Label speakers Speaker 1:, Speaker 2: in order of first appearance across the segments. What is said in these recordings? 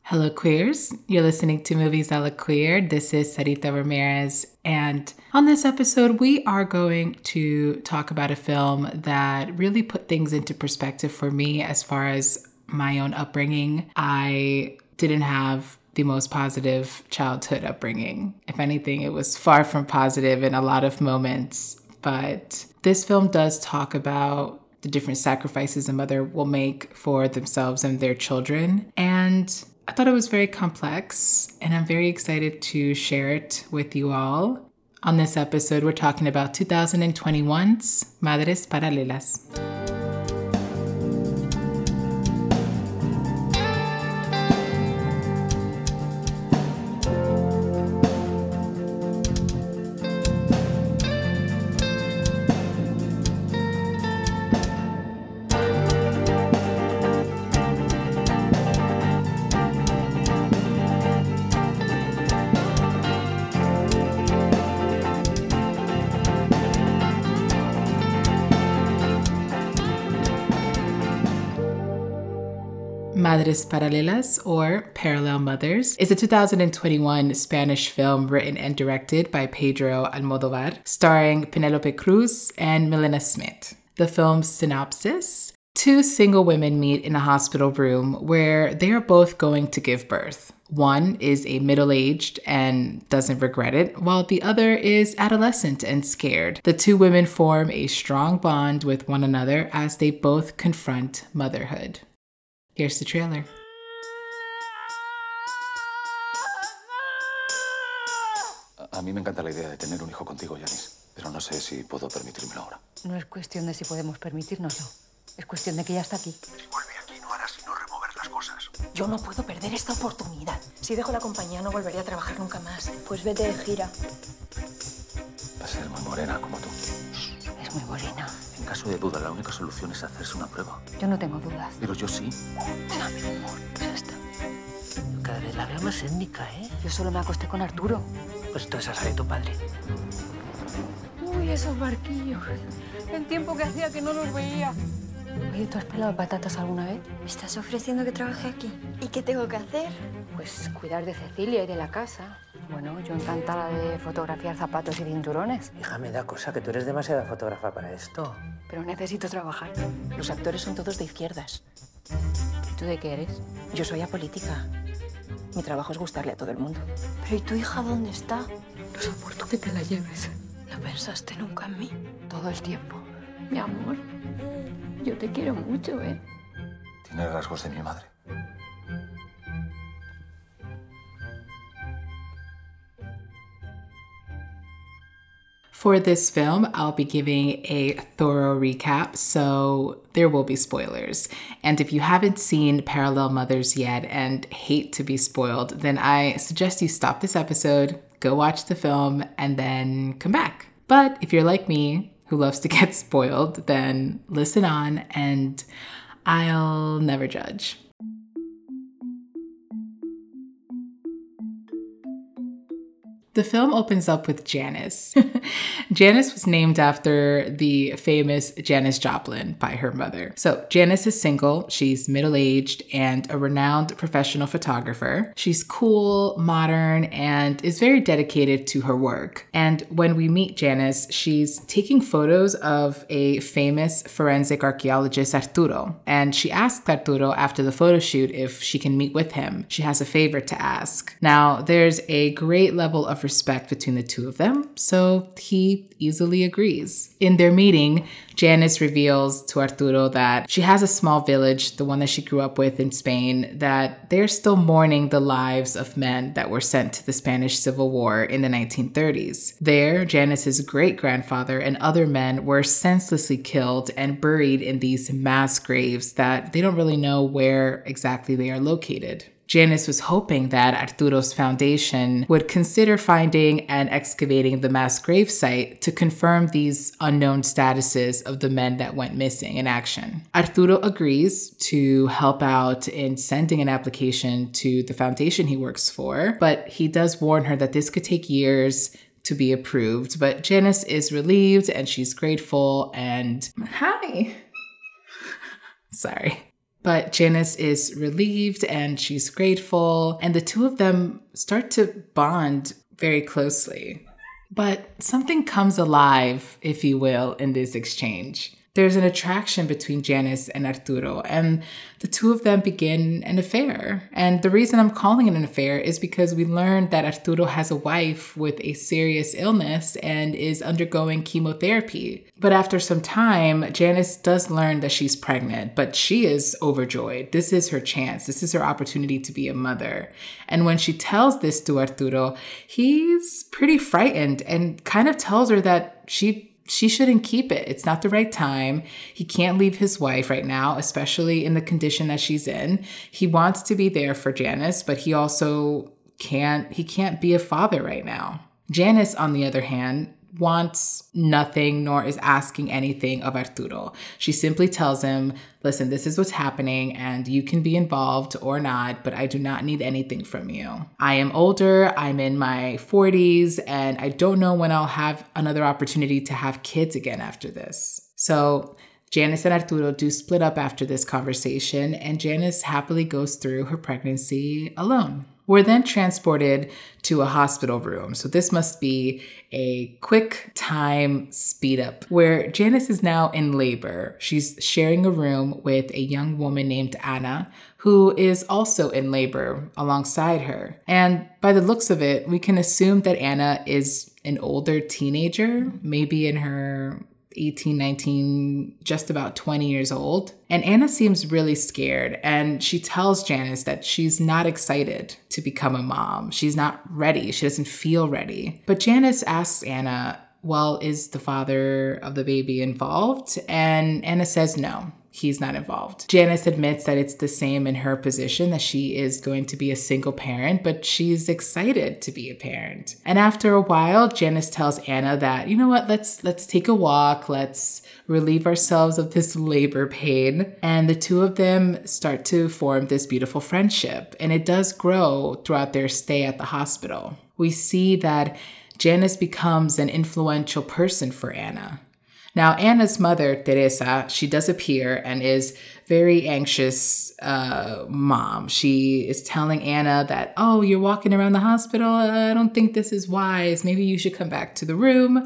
Speaker 1: Hello, queers. You're listening to Movies a la Queer. This is Sarita Ramirez. And on this episode, we are going to talk about a film that really put things into perspective for me as far as my own upbringing. I didn't have the most positive childhood upbringing. If anything, it was far from positive in a lot of moments. But this film does talk about the different sacrifices a mother will make for themselves and their children. And I thought it was very complex, and I'm very excited to share it with you all. On this episode, we're talking about 2021's Madres Paralelas. Madres Paralelas, or Parallel Mothers, is a 2021 Spanish film written and directed by Pedro Almodóvar, starring Penélope Cruz and Milena Smith. The film's synopsis: two single women meet in a hospital room where they are both going to give birth. One is a middle-aged and doesn't regret it, while the other is adolescent and scared. The two women form a strong bond with one another as they both confront motherhood. Here's the trailer.
Speaker 2: A mí me encanta la idea de tener un hijo contigo, Yanis, pero no sé si puedo permitírmelo ahora.
Speaker 3: No es cuestión de si podemos permitírnoslo. Es cuestión de que ya está aquí.
Speaker 2: Si vuelve aquí no hará sino remover las cosas.
Speaker 3: Yo no puedo perder esta oportunidad.
Speaker 4: Si dejo la compañía no volvería a trabajar nunca más. Pues vete de gira.
Speaker 2: Va a ser muy morena como tú.
Speaker 3: Es muy morena.
Speaker 2: En caso de duda, la única solución es hacerse una prueba.
Speaker 3: Yo no tengo dudas.
Speaker 2: Pero yo sí.
Speaker 3: Ah, mi amor, pues ya está.
Speaker 5: Cada vez la veo más étnica, ¿eh?
Speaker 3: Yo solo me acosté con Arturo.
Speaker 5: Pues entonces esa de tu padre.
Speaker 3: Uy, esos barquillos. El tiempo que hacía que no los veía. Oye, ¿tú has pelado patatas alguna vez?
Speaker 4: ¿Me estás ofreciendo que trabaje aquí? ¿Y qué tengo que hacer?
Speaker 3: Pues cuidar de Cecilia y de la casa. Bueno, yo encantada de fotografiar zapatos y cinturones.
Speaker 5: Hija, me da cosa que tú eres demasiada fotógrafa para esto.
Speaker 3: Pero necesito trabajar.
Speaker 6: Los actores son todos de izquierdas.
Speaker 3: ¿Y tú de qué eres?
Speaker 6: Yo soy apolítica. Mi trabajo es gustarle a todo el mundo.
Speaker 4: ¿Pero y tu hija dónde está?
Speaker 3: No soporto que te la lleves.
Speaker 4: ¿No pensaste nunca en mí?
Speaker 3: Todo el tiempo. Mi amor, yo te quiero mucho, ¿eh?
Speaker 2: Tiene rasgos de mi madre.
Speaker 1: For this film, I'll be giving a thorough recap, so there will be spoilers. And if you haven't seen Parallel Mothers yet and hate to be spoiled, then I suggest you stop this episode, go watch the film, and then come back. But if you're like me, who loves to get spoiled, then listen on and I'll never judge. The film opens up with Janice. Janice was named after the famous Janis Joplin by her mother. So Janice is single, she's middle-aged, and a renowned professional photographer. She's cool, modern, and is very dedicated to her work. And when we meet Janice, she's taking photos of a famous forensic archaeologist, Arturo. And she asks Arturo after the photo shoot if she can meet with him. She has a favor to ask. Now, there's a great level of respect between the two of them, so he easily agrees. In their meeting, Janice reveals to Arturo that she has a small village, the one that she grew up with in Spain, that they're still mourning the lives of men that were sent to the Spanish Civil War in the 1930s. There, Janice's great-grandfather and other men were senselessly killed and buried in these mass graves that they don't really know where exactly they are located. Janice was hoping that Arturo's foundation would consider finding and excavating the mass grave site to confirm these unknown statuses of the men that went missing in action. Arturo agrees to help out in sending an application to the foundation he works for, but he does warn her that this could take years to be approved. But Janice is relieved and she's grateful and... Hi! Sorry. But Janice is relieved and she's grateful, and the two of them start to bond very closely. But something comes alive, if you will, in this exchange. There's an attraction between Janice and Arturo, and the two of them begin an affair. And the reason I'm calling it an affair is because we learned that Arturo has a wife with a serious illness and is undergoing chemotherapy. But after some time, Janice does learn that she's pregnant, but she is overjoyed. This is her chance. This is her opportunity to be a mother. And when she tells this to Arturo, he's pretty frightened and kind of tells her that she shouldn't keep it. It's not the right time. He can't leave his wife right now, especially in the condition that she's in. He wants to be there for Janice, but he also can't be a father right now. Janice, on the other hand, wants nothing nor is asking anything of Arturo. She simply tells him, listen, this is what's happening and you can be involved or not, but I do not need anything from you. I am older, I'm in my 40s, and I don't know when I'll have another opportunity to have kids again after this. So Janice and Arturo do split up after this conversation, and Janice happily goes through her pregnancy alone. We're then transported to a hospital room. So this must be a quick time speed up where Janice is now in labor. She's sharing a room with a young woman named Anna, who is also in labor alongside her. And by the looks of it, we can assume that Anna is an older teenager, maybe in her 18, 19, just about 20 years old. And Anna seems really scared, and she tells Janice that she's not excited to become a mom. She's not ready. She doesn't feel ready. But Janice asks Anna, well, is the father of the baby involved? And Anna says no. He's not involved. Janice admits that it's the same in her position, that she is going to be a single parent, but she's excited to be a parent. And after a while, Janice tells Anna that, you know what, let's take a walk, let's relieve ourselves of this labor pain. And the two of them start to form this beautiful friendship, and it does grow throughout their stay at the hospital. We see that Janice becomes an influential person for Anna. Now, Anna's mother, Teresa, she does appear and is very anxious mom. She is telling Anna that, oh, you're walking around the hospital. I don't think this is wise. Maybe you should come back to the room.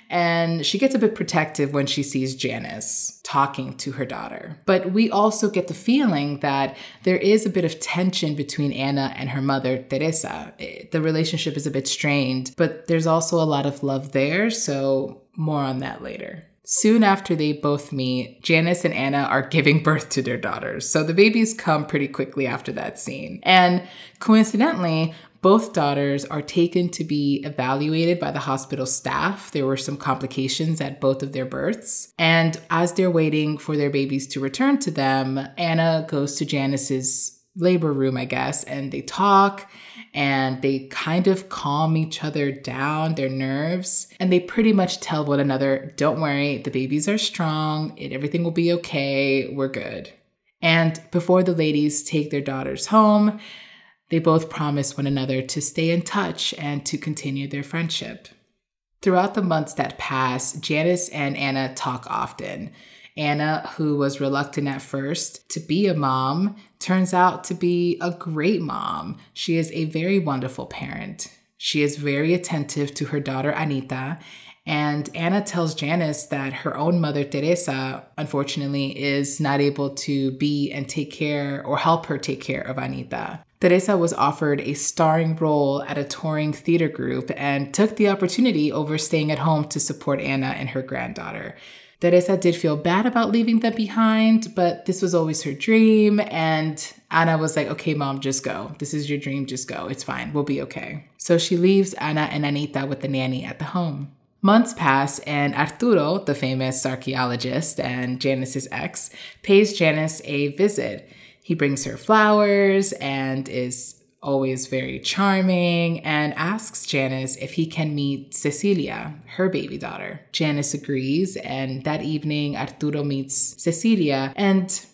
Speaker 1: And she gets a bit protective when she sees Janice talking to her daughter. But we also get the feeling that there is a bit of tension between Anna and her mother, Teresa. The relationship is a bit strained, but there's also a lot of love there. So more on that later. Soon after they both meet, Janice and Anna are giving birth to their daughters. So the babies come pretty quickly after that scene. And coincidentally, both daughters are taken to be evaluated by the hospital staff. There were some complications at both of their births. And as they're waiting for their babies to return to them, Anna goes to Janice's labor room, I guess, and they talk. And they kind of calm each other down, their nerves. And they pretty much tell one another, don't worry, the babies are strong, everything will be okay, we're good. And before the ladies take their daughters home, they both promise one another to stay in touch and to continue their friendship. Throughout the months that pass, Janice and Anna talk often. Anna, who was reluctant at first to be a mom, turns out to be a great mom. She is a very wonderful parent. She is very attentive to her daughter, Anita, and Anna tells Janice that her own mother, Teresa, unfortunately, is not able to be and take care or help her take care of Anita. Teresa was offered a starring role at a touring theater group and took the opportunity over staying at home to support Anna and her granddaughter. Teresa did feel bad about leaving them behind, but this was always her dream. And Anna was like, okay, mom, just go. This is your dream. Just go. It's fine. We'll be okay. So she leaves Anna and Anita with the nanny at the home. Months pass, and Arturo, the famous archaeologist and Janice's ex, pays Janice a visit. He brings her flowers and is always very charming, and asks Janice if he can meet Cecilia, her baby daughter. Janice agrees, and that evening Arturo meets Cecilia, and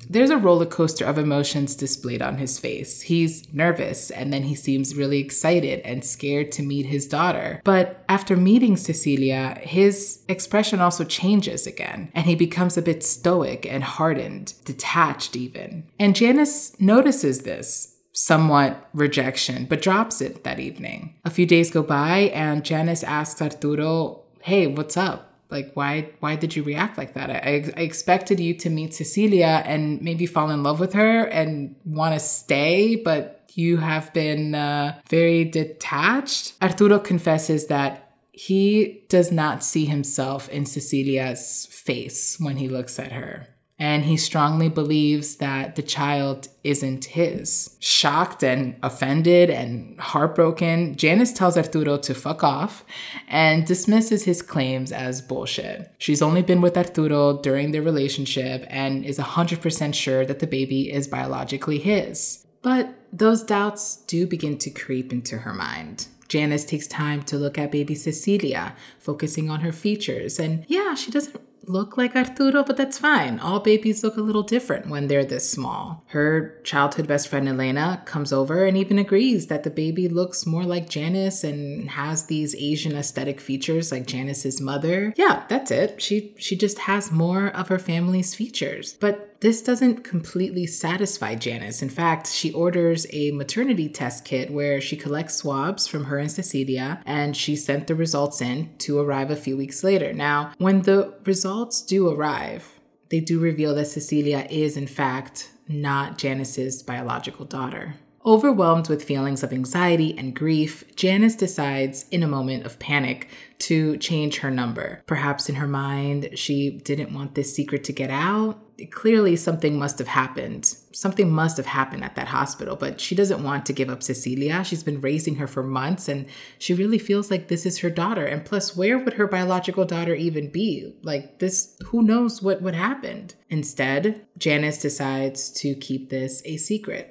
Speaker 1: there's a roller coaster of emotions displayed on his face. He's nervous, and then he seems really excited and scared to meet his daughter. But after meeting Cecilia, his expression also changes again, and he becomes a bit stoic and hardened, detached even. And Janice notices this somewhat rejection, but drops it that evening. A few days go by, and Janice asks Arturo, hey, what's up? Like, why did you react like that? I expected you to meet Cecilia and maybe fall in love with her and want to stay, but you have been very detached. Arturo confesses that he does not see himself in Cecilia's face when he looks at her. And he strongly believes that the child isn't his. Shocked and offended and heartbroken, Janice tells Arturo to fuck off and dismisses his claims as bullshit. She's only been with Arturo during their relationship and is 100% sure that the baby is biologically his. But those doubts do begin to creep into her mind. Janice takes time to look at baby Cecilia, focusing on her features. And yeah, she doesn't look like Arturo, but that's fine. All babies look a little different when they're this small. Her childhood best friend Elena comes over and even agrees that the baby looks more like Janice and has these Asian aesthetic features like Janice's mother. Yeah, that's it. She just has more of her family's features. But this doesn't completely satisfy Janice. In fact, she orders a maternity test kit where she collects swabs from her and Cecilia, and she sent the results in to arrive a few weeks later. Now, when the results do arrive, they do reveal that Cecilia is, in fact, not Janice's biological daughter. Overwhelmed with feelings of anxiety and grief, Janice decides, in a moment of panic, to change her number. Perhaps in her mind, she didn't want this secret to get out. Clearly, something must have happened. Something must have happened at that hospital, but she doesn't want to give up Cecilia. She's been raising her for months, and she really feels like this is her daughter. And plus, where would her biological daughter even be? Like this, who knows what happened? Instead, Janice decides to keep this a secret.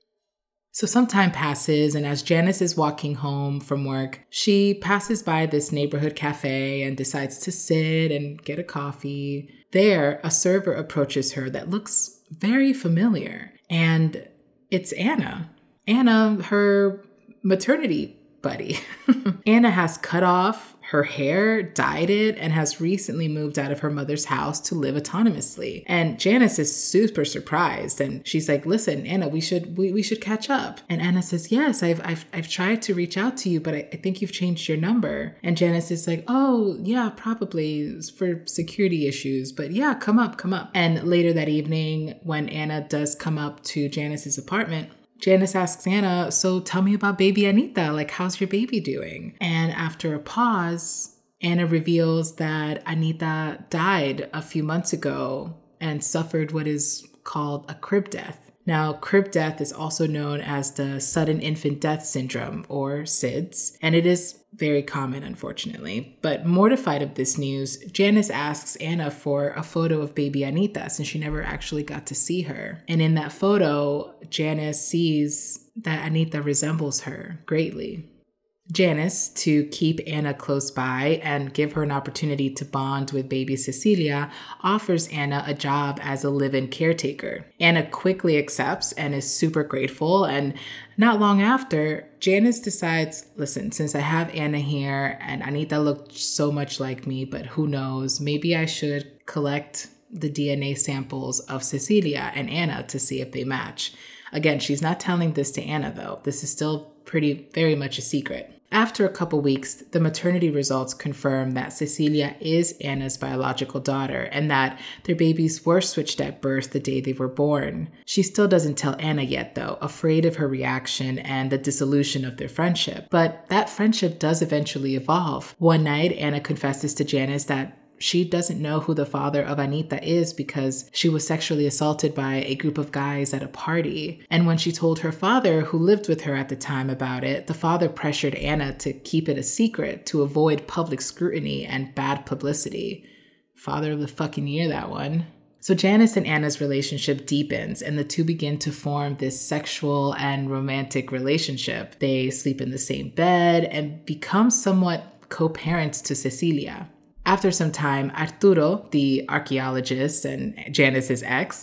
Speaker 1: So some time passes, and as Janice is walking home from work, she passes by this neighborhood cafe and decides to sit and get a coffee. There, a server approaches her that looks very familiar, and it's Anna. Anna, her maternity buddy. Anna has cut off her hair, dyed it, and has recently moved out of her mother's house to live autonomously. And Janice is super surprised, and she's like, "Listen, Anna, we should catch up." And Anna says, "Yes, I've tried to reach out to you, but I think you've changed your number." And Janice is like, "Oh, yeah, probably for security issues, but yeah, come up." And later that evening, when Anna does come up to Janice's apartment, Janice asks Anna, "So tell me about baby Anita, like how's your baby doing?" And after a pause, Anna reveals that Anita died a few months ago and suffered what is called a crib death. Now, crib death is also known as the sudden infant death syndrome, or SIDS, and it is very common, unfortunately. But mortified of this news, Janice asks Anna for a photo of baby Anita since she never actually got to see her. And in that photo, Janice sees that Anita resembles her greatly. Janice, to keep Anna close by and give her an opportunity to bond with baby Cecilia, offers Anna a job as a live-in caretaker. Anna quickly accepts and is super grateful, and not long after, Janice decides, listen, since I have Anna here and Anita looked so much like me, but who knows, maybe I should collect the DNA samples of Cecilia and Anna to see if they match. Again, she's not telling this to Anna though. This is still very much a secret. After a couple weeks, the maternity results confirm that Cecilia is Anna's biological daughter and that their babies were switched at birth the day they were born. She still doesn't tell Anna yet, though, afraid of her reaction and the dissolution of their friendship. But that friendship does eventually evolve. One night, Anna confesses to Janice that she doesn't know who the father of Anita is because she was sexually assaulted by a group of guys at a party. And when she told her father, who lived with her at the time, about it, the father pressured Anna to keep it a secret to avoid public scrutiny and bad publicity. Father of the fucking year, that one. So Janice and Anna's relationship deepens, and the two begin to form this sexual and romantic relationship. They sleep in the same bed and become somewhat co-parents to Cecilia. After some time, Arturo, the archaeologist and Janice's ex,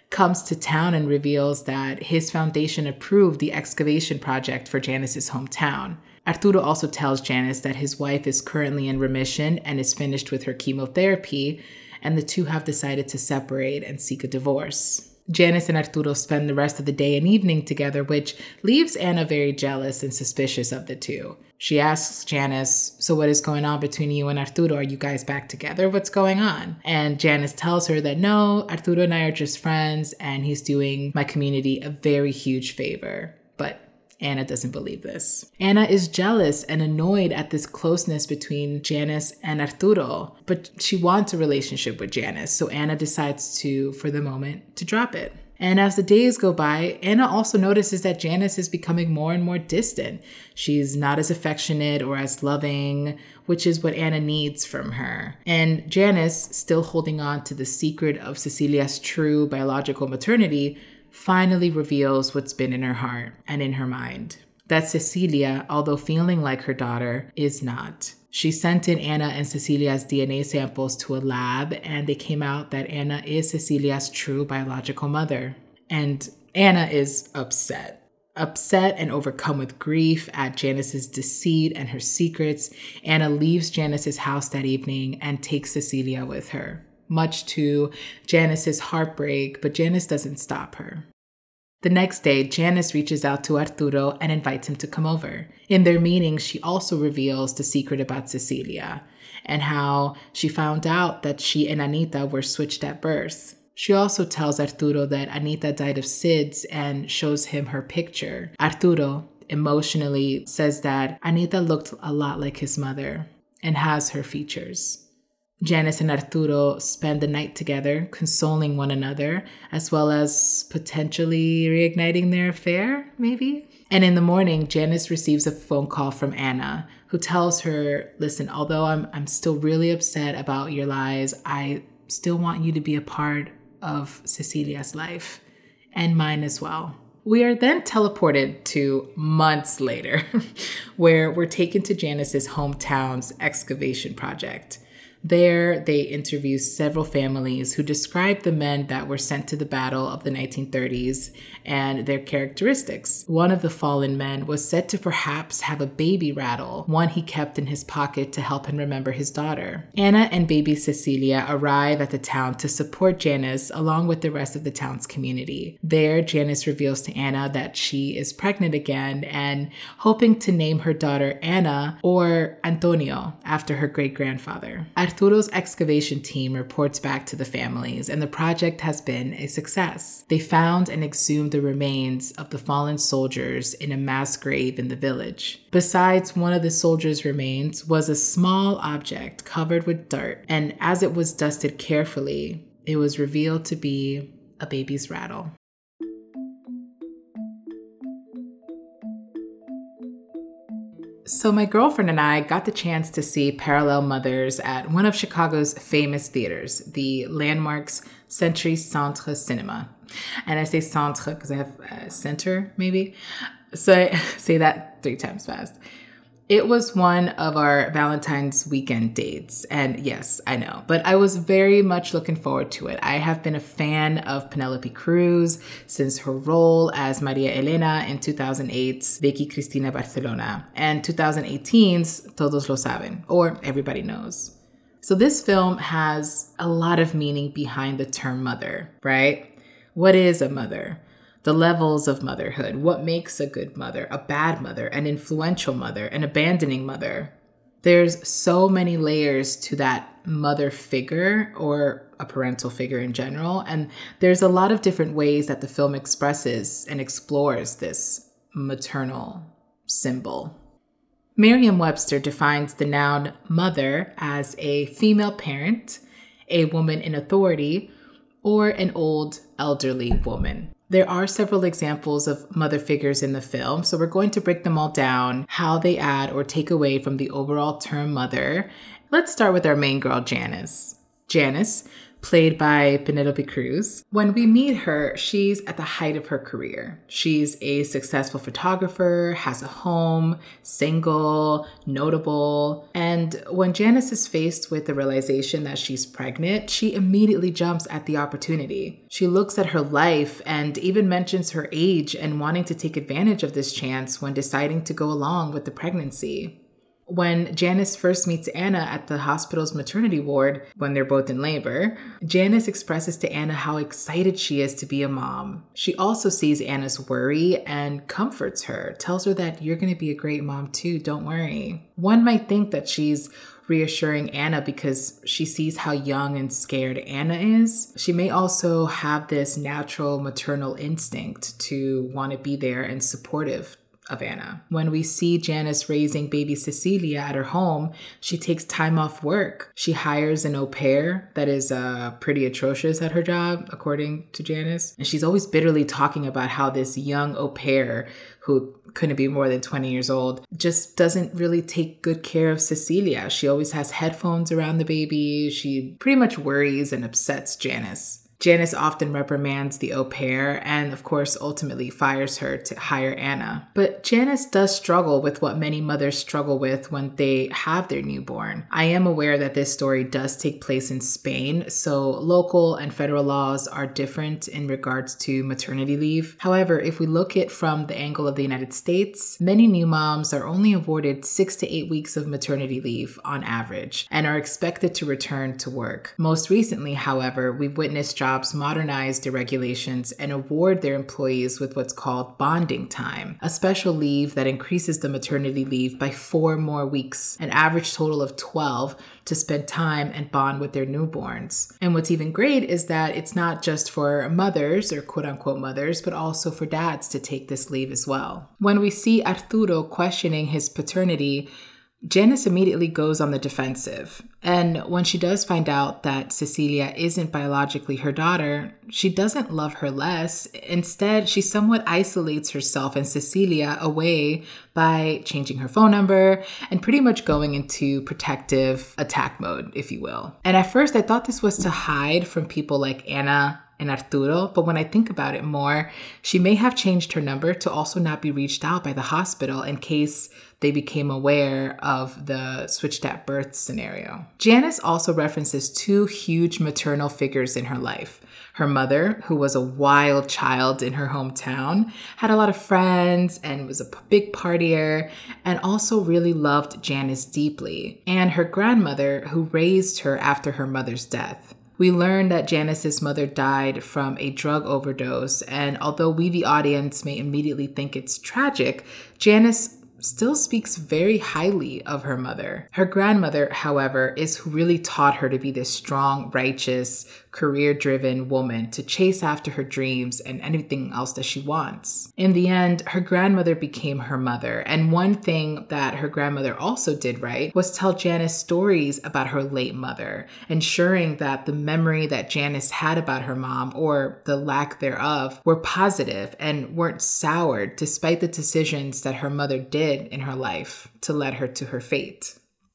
Speaker 1: comes to town and reveals that his foundation approved the excavation project for Janice's hometown. Arturo also tells Janice that his wife is currently in remission and is finished with her chemotherapy, and the two have decided to separate and seek a divorce. Janice and Arturo spend the rest of the day and evening together, which leaves Anna very jealous and suspicious of the two. She asks Janice, "So what is going on between you and Arturo? Are you guys back together? What's going on?" And Janice tells her that no, Arturo and I are just friends, and he's doing my community a very huge favor. But Anna doesn't believe this. Anna is jealous and annoyed at this closeness between Janice and Arturo, but she wants a relationship with Janice, so Anna decides to, for the moment, to drop it. And as the days go by, Anna also notices that Janice is becoming more and more distant. She's not as affectionate or as loving, which is what Anna needs from her. And Janice, still holding on to the secret of Cecilia's true biological maternity, finally reveals what's been in her heart and in her mind. That Cecilia, although feeling like her daughter, is not. She sent in Anna and Cecilia's DNA samples to a lab, and they came out that Anna is Cecilia's true biological mother. And Anna is upset and overcome with grief at Janice's deceit and her secrets. Anna leaves Janice's house that evening and takes Cecilia with her, much to Janice's heartbreak, but Janice doesn't stop her. The next day, Janice reaches out to Arturo and invites him to come over. In their meeting, she also reveals the secret about Cecilia and how she found out that she and Anita were switched at birth. She also tells Arturo that Anita died of SIDS and shows him her picture. Arturo emotionally says that Anita looked a lot like his mother and has her features. Janice and Arturo spend the night together, consoling one another, as well as potentially reigniting their affair, maybe? And in the morning, Janice receives a phone call from Anna, who tells her, "Listen, although I'm still really upset about your lies, I still want you to be a part of Cecilia's life, and mine as well." We are then teleported to months later, where we're taken to Janice's hometown's excavation project. There, they interview several families who describe the men that were sent to the battle of the 1930s and their characteristics. One of the fallen men was said to perhaps have a baby rattle, one he kept in his pocket to help him remember his daughter. Anna and baby Cecilia arrive at the town to support Janice along with the rest of the town's community. There, Janice reveals to Anna that she is pregnant again and hoping to name her daughter Anna or Antonio after her great-grandfather. Arturo's excavation team reports back to the families, and the project has been a success. They found and exhumed the remains of the fallen soldiers in a mass grave in the village. Besides one of the soldiers' remains was a small object covered with dirt, and as it was dusted carefully, it was revealed to be a baby's rattle. So my girlfriend and I got the chance to see Parallel Mothers at one of Chicago's famous theaters, the Landmark's Century Centre Cinema. And I say centre because I have center, maybe. So I say that 3 times fast. It was one of our Valentine's weekend dates. And yes, I know, but I was very much looking forward to it. I have been a fan of Penelope Cruz since her role as Maria Elena in 2008's Vicky Cristina Barcelona and 2018's Todos lo saben, or Everybody Knows. So this film has a lot of meaning behind the term mother, right? What is a mother? The levels of motherhood, what makes a good mother, a bad mother, an influential mother, an abandoning mother. There's so many layers to that mother figure or a parental figure in general. And there's a lot of different ways that the film expresses and explores this maternal symbol. Merriam-Webster defines the noun mother as a female parent, a woman in authority, or an old elderly woman. There are several examples of mother figures in the film, so we're going to break them all down, how they add or take away from the overall term mother. Let's start with our main girl, Janice. Janice, played by Penelope Cruz. When we meet her, she's at the height of her career. She's a successful photographer, has a home, single, notable. And when Janice is faced with the realization that she's pregnant, she immediately jumps at the opportunity. She looks at her life and even mentions her age and wanting to take advantage of this chance when deciding to go along with the pregnancy. When Janice first meets Anna at the hospital's maternity ward when they're both in labor, Janice expresses to Anna how excited she is to be a mom. She also sees Anna's worry and comforts her, tells her that you're going to be a great mom too, don't worry. One might think that she's reassuring Anna because she sees how young and scared Anna is. She may also have this natural maternal instinct to want to be there and supportive of Anna. When we see Janice raising baby Cecilia at her home, she takes time off work. She hires an au pair that is pretty atrocious at her job, according to Janice. And she's always bitterly talking about how this young au pair, who couldn't be more than 20 years old, just doesn't really take good care of Cecilia. She always has headphones around the baby. She pretty much worries and upsets Janice. Janice often reprimands the au pair and, of course, ultimately fires her to hire Anna. But Janice does struggle with what many mothers struggle with when they have their newborn. I am aware that this story does take place in Spain, so local and federal laws are different in regards to maternity leave. However, if we look at from the angle of the United States, many new moms are only awarded 6 to 8 weeks of maternity leave on average and are expected to return to work. Most recently, however, we've witnessed jobs modernize their regulations and award their employees with what's called bonding time, a special leave that increases the maternity leave by 4 more weeks, an average total of 12, to spend time and bond with their newborns. And what's even great is that it's not just for mothers or quote unquote mothers, but also for dads to take this leave as well. When we see Arturo questioning his paternity, Janice immediately goes on the defensive. And when she does find out that Cecilia isn't biologically her daughter, she doesn't love her less. Instead, she somewhat isolates herself and Cecilia away by changing her phone number and pretty much going into protective attack mode, if you will. And at first, I thought this was to hide from people like Anna and Arturo, but when I think about it more, she may have changed her number to also not be reached out by the hospital in case they became aware of the switched at birth scenario. Janice also references 2 huge maternal figures in her life. Her mother, who was a wild child in her hometown, had a lot of friends and was a big partier, and also really loved Janice deeply, and her grandmother, who raised her after her mother's death. We learned that Janice's mother died from a drug overdose, and although we, the audience, may immediately think it's tragic, Janice still speaks very highly of her mother. Her grandmother, however, is who really taught her to be this strong, righteous, career-driven woman to chase after her dreams and anything else that she wants. In the end, her grandmother became her mother, and one thing that her grandmother also did right was tell Janice stories about her late mother, ensuring that the memory that Janice had about her mom, or the lack thereof, were positive and weren't soured despite the decisions that her mother did in her life to lead her to her fate.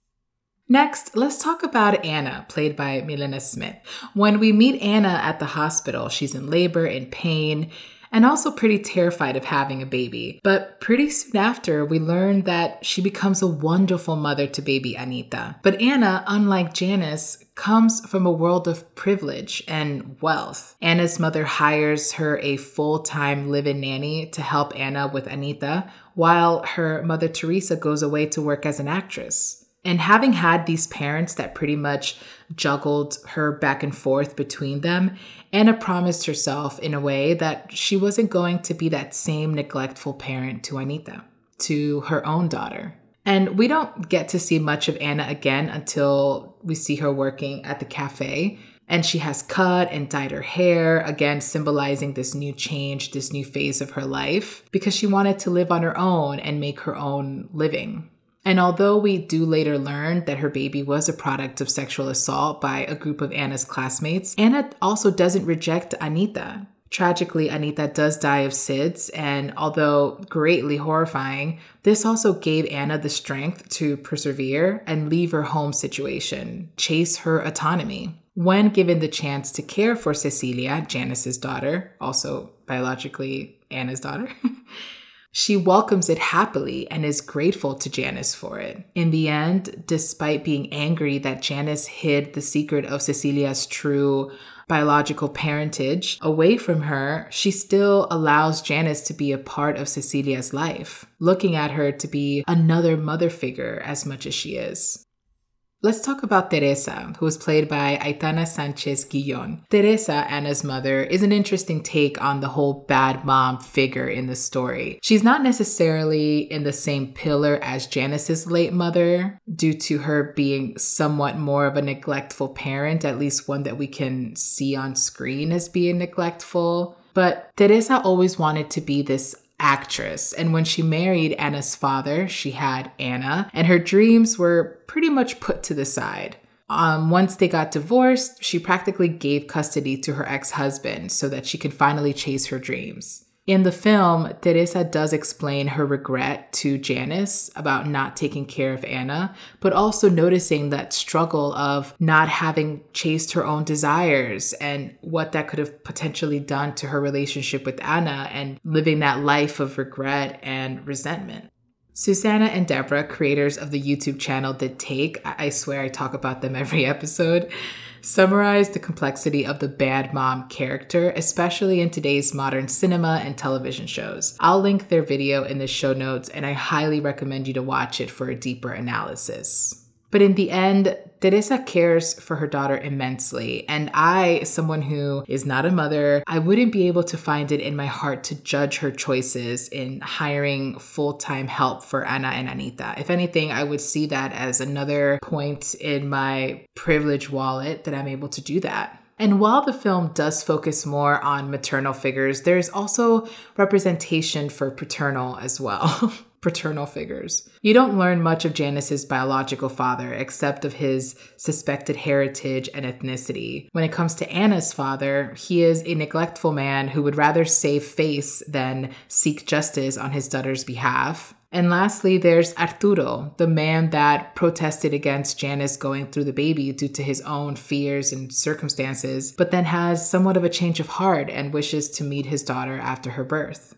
Speaker 1: Next, let's talk about Anna, played by Milena Smith. When we meet Anna at the hospital, she's in labor, in pain, and also pretty terrified of having a baby. But pretty soon after, we learn that she becomes a wonderful mother to baby Anita. But Anna, unlike Janice, comes from a world of privilege and wealth. Anna's mother hires her a full-time live-in nanny to help Anna with Anita, while her mother Teresa goes away to work as an actress. And having had these parents that pretty much juggled her back and forth between them, Anna promised herself in a way that she wasn't going to be that same neglectful parent to Anita, to her own daughter. And we don't get to see much of Anna again until we see her working at the cafe. And she has cut and dyed her hair, again symbolizing this new change, this new phase of her life, because she wanted to live on her own and make her own living. And although we do later learn that her baby was a product of sexual assault by a group of Anna's classmates, Anna also doesn't reject Anita. Tragically, Anita does die of SIDS, and although greatly horrifying, this also gave Anna the strength to persevere and leave her home situation, chase her autonomy. When given the chance to care for Cecilia, Janice's daughter, also biologically Anna's daughter, she welcomes it happily and is grateful to Janice for it. In the end, despite being angry that Janice hid the secret of Cecilia's true biological parentage away from her, she still allows Janice to be a part of Cecilia's life, looking at her to be another mother figure as much as she is. Let's talk about Teresa, who was played by Aitana Sanchez Guillon. Teresa, Anna's mother, is an interesting take on the whole bad mom figure in the story. She's not necessarily in the same pillar as Janice's late mother, due to her being somewhat more of a neglectful parent, at least one that we can see on screen as being neglectful. But Teresa always wanted to be this actress, and when she married Anna's father, she had Anna, and her dreams were pretty much put to the side. Once they got divorced, she practically gave custody to her ex-husband so that she could finally chase her dreams. In the film, Teresa does explain her regret to Janice about not taking care of Anna, but also noticing that struggle of not having chased her own desires and what that could have potentially done to her relationship with Anna and living that life of regret and resentment. Susanna and Deborah, creators of the YouTube channel The Take, I swear I talk about them every episode, summarize the complexity of the bad mom character, especially in today's modern cinema and television shows. I'll link their video in the show notes, and I highly recommend you to watch it for a deeper analysis. But in the end, Teresa cares for her daughter immensely, and I, someone who is not a mother, I wouldn't be able to find it in my heart to judge her choices in hiring full-time help for Anna and Anita. If anything, I would see that as another point in my privilege wallet that I'm able to do that. And while the film does focus more on maternal figures, there's also representation for paternal as well. Paternal figures. You don't learn much of Janice's biological father except of his suspected heritage and ethnicity. When it comes to Anna's father, he is a neglectful man who would rather save face than seek justice on his daughter's behalf. And lastly, there's Arturo, the man that protested against Janice going through the baby due to his own fears and circumstances, but then has somewhat of a change of heart and wishes to meet his daughter after her birth.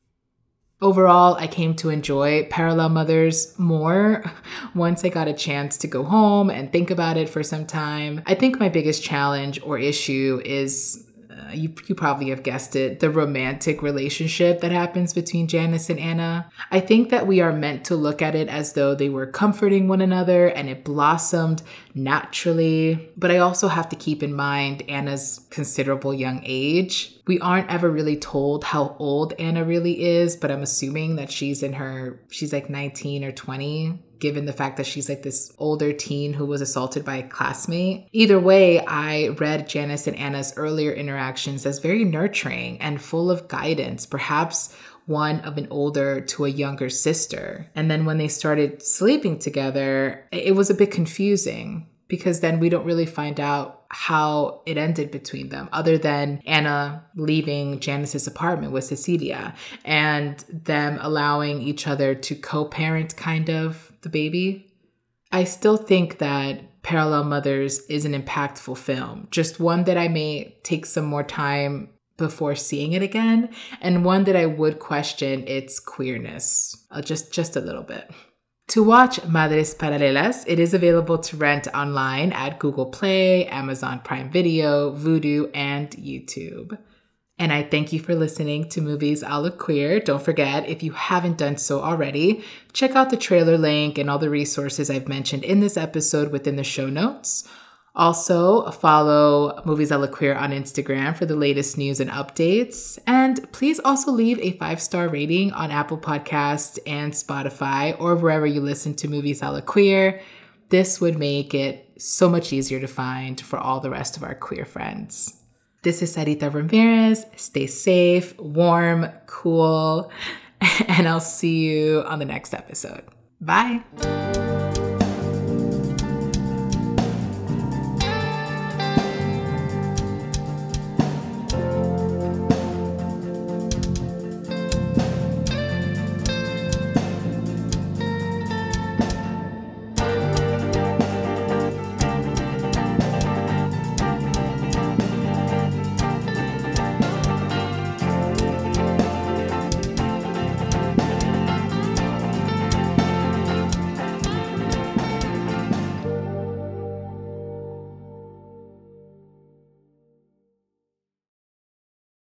Speaker 1: Overall, I came to enjoy Parallel Mothers more once I got a chance to go home and think about it for some time. I think my biggest challenge or issue is, you probably have guessed it, the romantic relationship that happens between Janice and Anna. I think that we are meant to look at it as though they were comforting one another and it blossomed naturally. But I also have to keep in mind Anna's considerable young age. We aren't ever really told how old Anna really is, but I'm assuming that she's like 19 or 20. Given the fact that she's like this older teen who was assaulted by a classmate. Either way, I read Janice and Anna's earlier interactions as very nurturing and full of guidance, perhaps one of an older to a younger sister. And then when they started sleeping together, it was a bit confusing because then we don't really find out how it ended between them, other than Anna leaving Janice's apartment with Cecilia and them allowing each other to co-parent kind of the baby. I still think that Parallel Mothers is an impactful film, just one that I may take some more time before seeing it again, and one that I would question its queerness, just a little bit. To watch Madres Paralelas, it is available to rent online at Google Play, Amazon Prime Video, Vudu, and YouTube. And I thank you for listening to Movies a la Queer. Don't forget, if you haven't done so already, check out the trailer link and all the resources I've mentioned in this episode within the show notes. Also, follow Movies a la Queer on Instagram for the latest news and updates. And please also leave a 5-star rating on Apple Podcasts and Spotify or wherever you listen to Movies a la Queer. This would make it so much easier to find for all the rest of our queer friends. This is Sarita Ramirez. Stay safe, warm, cool, and I'll see you on the next episode. Bye.